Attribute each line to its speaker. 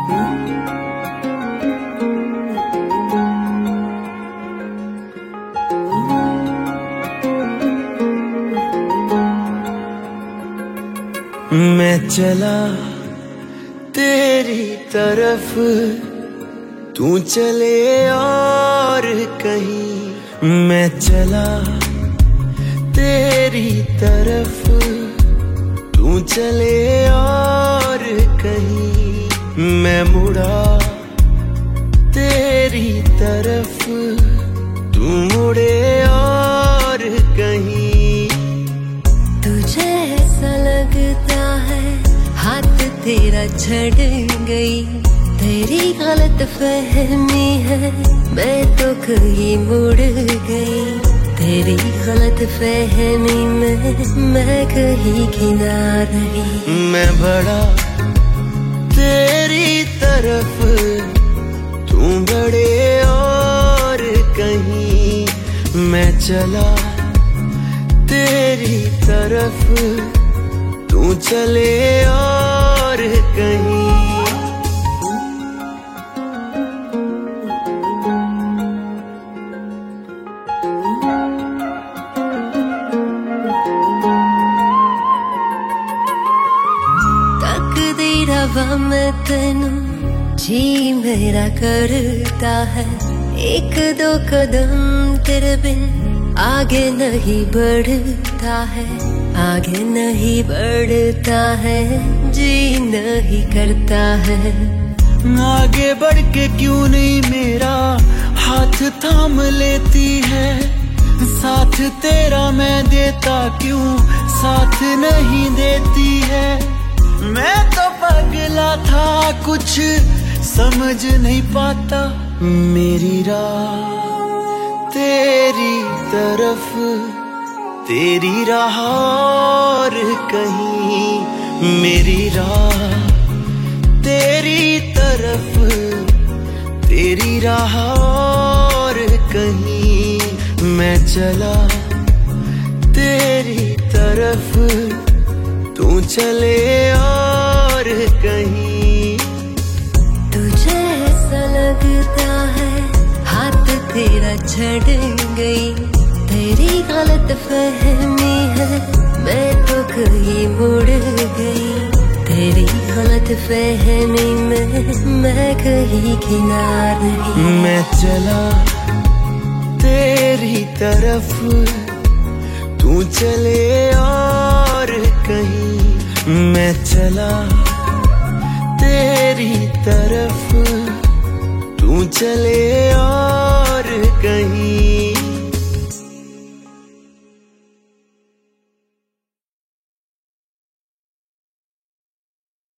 Speaker 1: मैं चला तेरी तरफ, तू चले और कहीं। मैं चला तेरी तरफ, तू चले और कहीं। मैं मुड़ा तेरी तरफ, तू मुड़े और कहीं।
Speaker 2: तुझे ऐसा लगता है हाथ तेरा छड़ गई, तेरी गलत फहमी है, मैं तो कहीं मुड़ गई। तेरी गलत फहमी में मैं कहीं किना रही।
Speaker 1: मैं बढ़ा तेरी तरफ, तू बढ़े और कहीं। मैं चला तेरी तरफ, तू चले और कहीं।
Speaker 2: तकदीर हवा में तेनू जी मेरा करता है। एक दो कदम तेरे बिन आगे नहीं बढ़ता है, आगे नहीं बढ़ता है, जी नहीं करता है।
Speaker 1: आगे बढ़ के क्यों नहीं मेरा हाथ थाम लेती है। साथ तेरा मैं देता क्यों साथ नहीं देती है। मैं तो पगला था कुछ समझ नहीं पाता। मेरी राह तेरी तरफ, तेरी राह और कहीं। मेरी राह तेरी तरफ, तेरी राह और कहीं। मैं चला तेरी तरफ, तू चले और कहीं।
Speaker 2: तुझे ऐसा लगता है हाथ तेरा छड़ गई, तेरी गलत फहमी है, मैं तो कहीं मुड़ गई। तेरी गलत फहमी में मैं कहीं किना रही।
Speaker 1: मैं चला तेरी तरफ, तू चले और कहीं। मैं चला तेरी तरफ, तू चले